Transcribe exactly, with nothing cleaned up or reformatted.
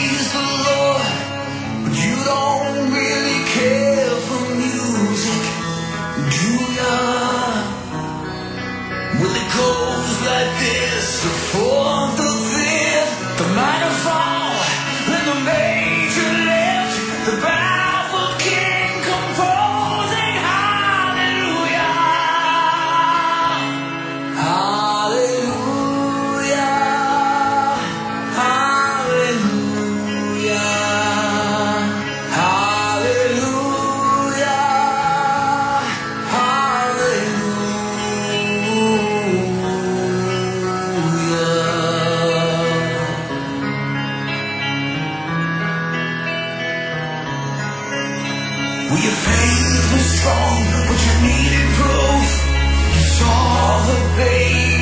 praise the Lord, but you don't really care for music, do ya? Well, it goes like this: the fourth, the fifth, the minor fall, and the major lift, the baffled king composing hallelujah, hallelujah, hallelujah, hallelujah, well, your faith was strong, but you needed proof. You saw the baby